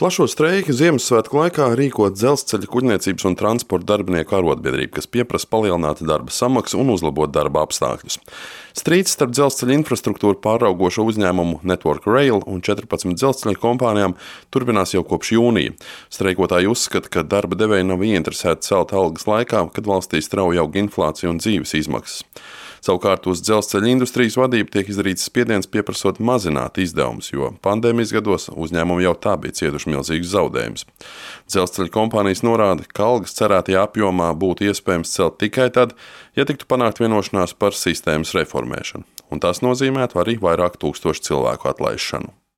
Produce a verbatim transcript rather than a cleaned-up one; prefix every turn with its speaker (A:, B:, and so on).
A: Plašo streiku Ziemassvētku laikā rīko Dzelzceļa kuģniecības un transporta darbinieku arotbiedrība, kas pieprasa palielināt darba samaksu un uzlabot darba apstākļus. Strīds starp dzelzceļa infrastruktūru pāraugošo uzņēmumu Network Rail un četrpadsmit dzelzceļa kompānijām turpinās jau kopš jūnija. Streikotāji uzskata, ka darba devēji nav ieinteresēti celt algas laikā, kad valstī strauji aug inflācija un dzīves izmaksas. Savukārt uz dzelzceļa industrijas vadību tiek izdarīts spiediens pieprasot mazināt izdevumus, jo pandēmijas gados uzņēmumi jau tā bija cietuši milzīgus zaudējumus. Dzelzceļa kompānijas norāda, ka algas cerētajā apjomā būtu iespējams celt tikai tad, ja tiktu panākt vienošanās par sistēmas reformēšanu, un tas nozīmētu arī vairāk tūkstošu cilvēku atlaišanu.